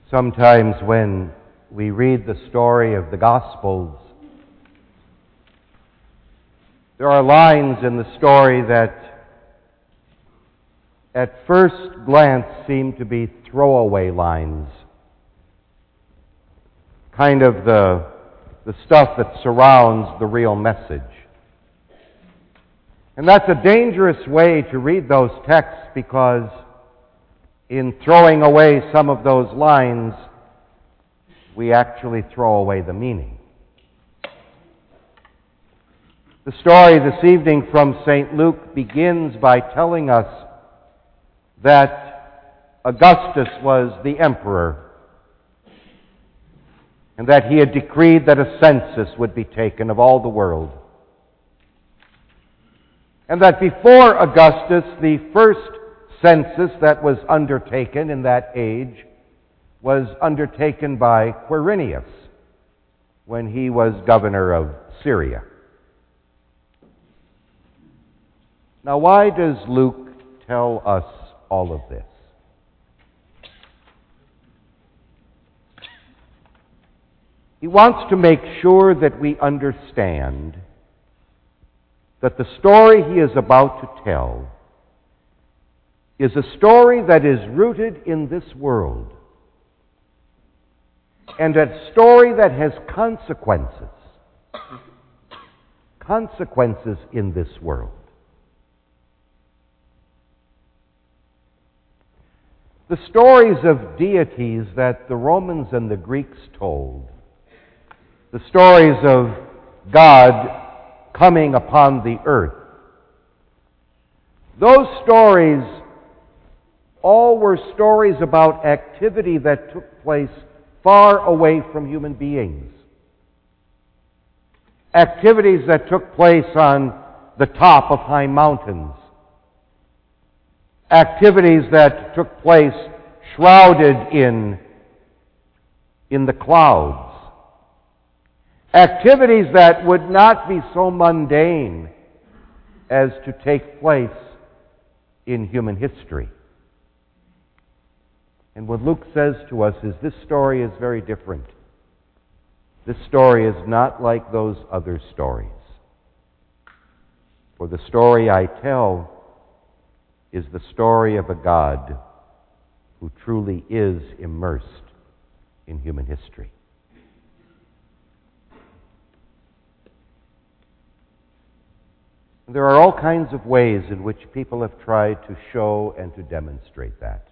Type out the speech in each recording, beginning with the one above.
Sometimes when we read the story of the Gospels, there are lines in the story that at first glance seem to be throwaway lines, kind of the stuff that surrounds the real message. And that's a dangerous way to read those texts, because in throwing away some of those lines, we actually throw away the meaning. The story this evening from St. Luke begins by telling us that Augustus was the emperor, and that he had decreed that a census would be taken of all the world. And that before Augustus, the first census that was undertaken in that age was undertaken by Quirinius when he was governor of Syria. Now, why does Luke tell us all of this? He wants to make sure that we understand that the story he is about to tell is a story that is rooted in this world, and a story that has consequences. Consequences in this world. The stories of deities that the Romans and the Greeks told, the stories of God coming upon the earth, those stories all were stories about activity that took place far away from human beings. Activities that took place on the top of high mountains. Activities that took place shrouded in the clouds. Activities that would not be so mundane as to take place in human history. And what Luke says to us is this story is very different. This story is not like those other stories. For the story I tell is the story of a God who truly is immersed in human history. There are all kinds of ways in which people have tried to show and to demonstrate that.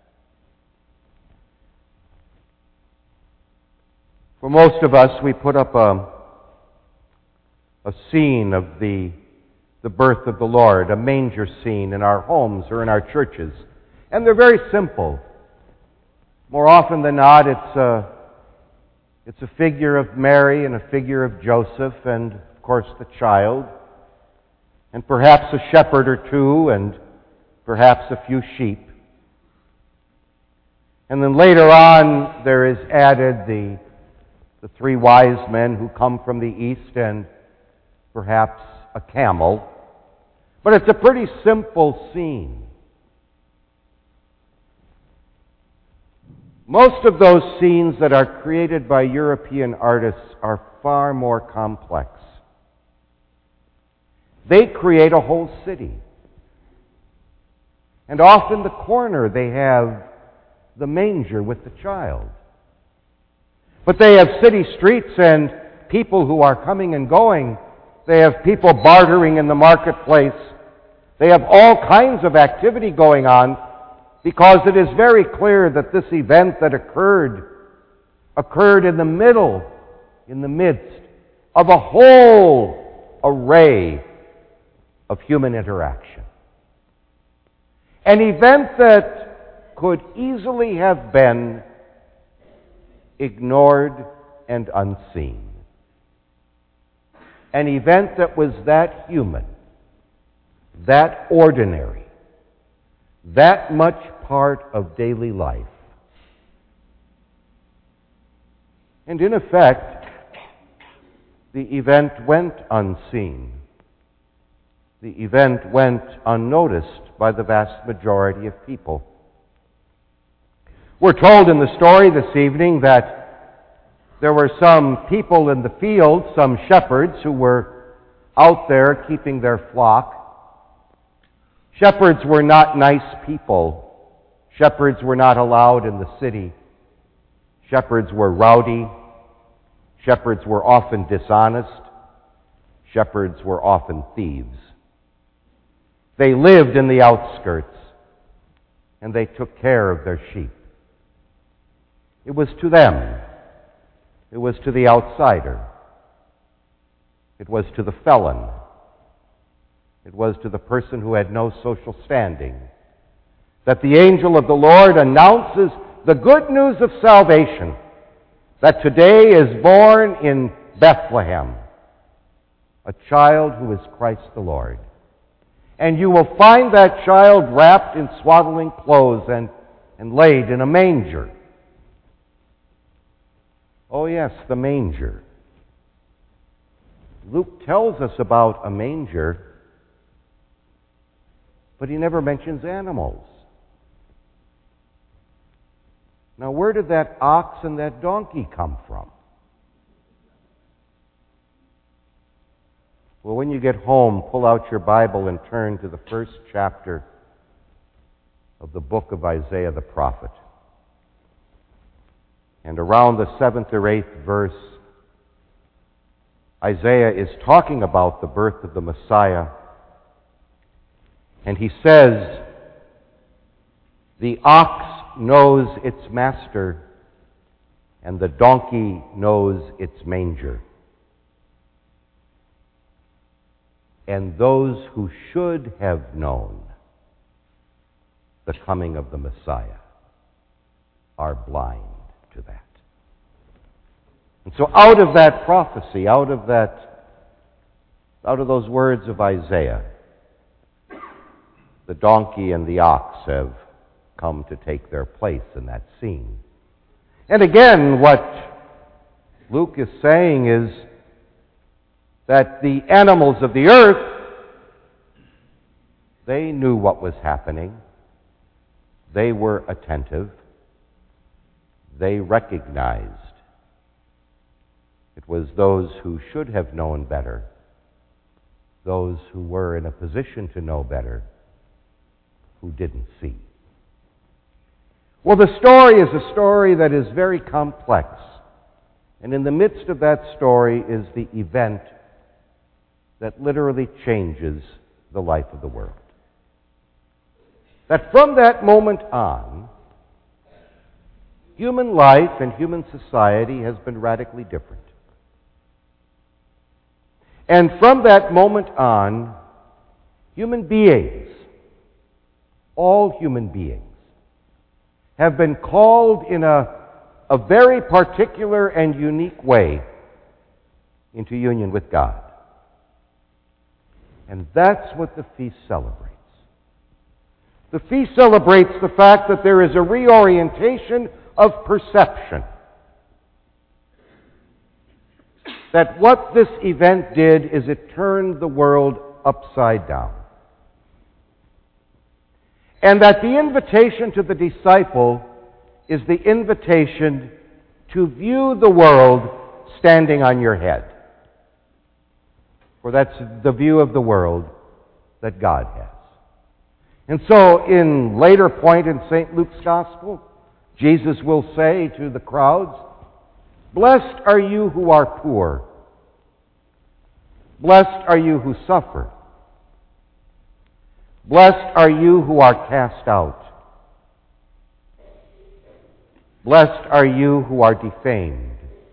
For most of us, we put up a scene of the birth of the Lord, a manger scene in our homes or in our churches. And they're very simple. More often than not, it's a figure of Mary and a figure of Joseph and, of course, the child, and perhaps a shepherd or two, and perhaps a few sheep. And then later on, there is added the three wise men who come from the east, and perhaps a camel. But it's a pretty simple scene. Most of those scenes that are created by European artists are far more complex. They create a whole city. And off in the corner they have the manger with the child. But they have city streets and people who are coming and going. They have people bartering in the marketplace. They have all kinds of activity going on, because it is very clear that this event that occurred in the middle, in the midst of a whole array of human interaction. An event that could easily have been ignored and unseen. An event that was that human, that ordinary, that much part of daily life. And in effect, the event went unseen. The event went unnoticed by the vast majority of people. We're told in the story this evening that there were some people in the field, some shepherds, who were out there keeping their flock. Shepherds were not nice people. Shepherds were not allowed in the city. Shepherds were rowdy. Shepherds were often dishonest. Shepherds were often thieves. They lived in the outskirts, and they took care of their sheep. It was to them. It was to the outsider. It was to the felon. It was to the person who had no social standing that the angel of the Lord announces the good news of salvation, that today is born in Bethlehem a child who is Christ the Lord. And you will find that child wrapped in swaddling clothes and laid in a manger. Oh yes, the manger. Luke tells us about a manger, but he never mentions animals. Now, where did that ox and that donkey come from? Well, when you get home, pull out your Bible and turn to the first chapter of the book of Isaiah the prophet. And around the 7th or 8th verse, Isaiah is talking about the birth of the Messiah. And he says, "The ox knows its master, and the donkey knows its manger. And those who should have known the coming of the Messiah are blind to that." And so out of that prophecy, out of those words of Isaiah, the donkey and the ox have come to take their place in that scene. And again, what Luke is saying is that the animals of the earth, they knew what was happening. They were attentive. They recognized. It was those who should have known better, those who were in a position to know better, who didn't see. Well, the story is a story that is very complex. And in the midst of that story is the event that literally changes the life of the world. That from that moment on, human life and human society has been radically different. And from that moment on, human beings, all human beings, have been called in a very particular and unique way into union with God. And that's what the feast celebrates. The feast celebrates the fact that there is a reorientation of perception. That what this event did is it turned the world upside down. And that the invitation to the disciple is the invitation to view the world standing on your head. For that's the view of the world that God has. And so, in later point in St. Luke's Gospel, Jesus will say to the crowds, "Blessed are you who are poor. Blessed are you who suffer. Blessed are you who are cast out. Blessed are you who are defamed.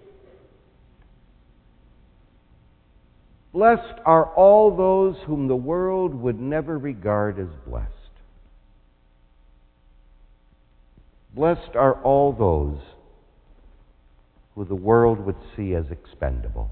Blessed are all those whom the world would never regard as blessed. Blessed are all those who the world would see as expendable."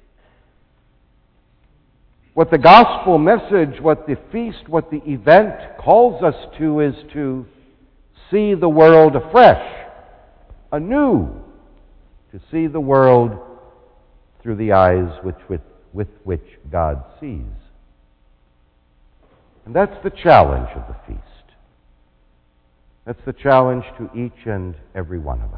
What the gospel message, what the feast, what the event calls us to is to see the world afresh, anew, to see the world through the eyes with which God sees. And that's the challenge of the feast. That's the challenge to each and every one of us.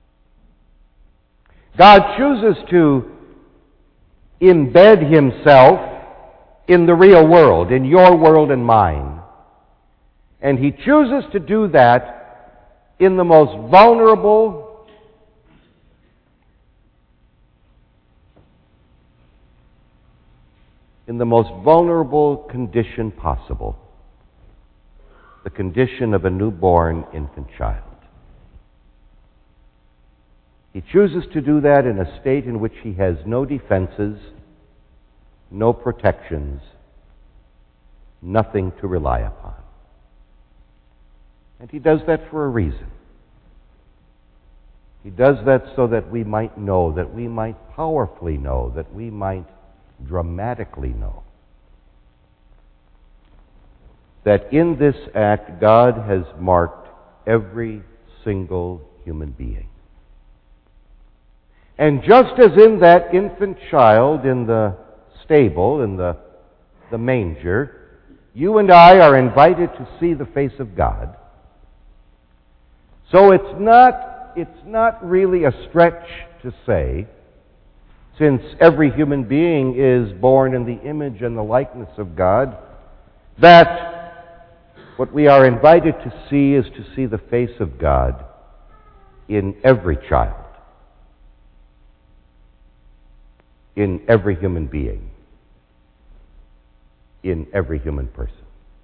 God chooses to embed himself in the real world, in your world and mine. And he chooses to do that in the most vulnerable, condition possible. The condition of a newborn infant child. He chooses to do that in a state in which he has no defenses, no protections, nothing to rely upon. And he does that for a reason. He does that so that we might know, that we might powerfully know, that we might dramatically know that in this act God has marked every single human being. And just as in that infant child in the stable, in the manger, you and I are invited to see the face of God, so it's not really a stretch to say, since every human being is born in the image and the likeness of God, that what we are invited to see is to see the face of God in every child, in every human being, in every human person.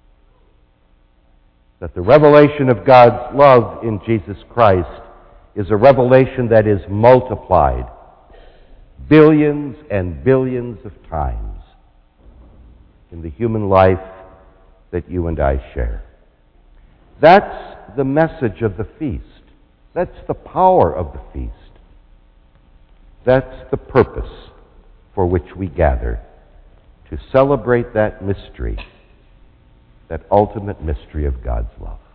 That the revelation of God's love in Jesus Christ is a revelation that is multiplied billions and billions of times in the human life that you and I share. That's the message of the feast. That's the power of the feast. That's the purpose for which we gather, to celebrate that mystery, that ultimate mystery of God's love.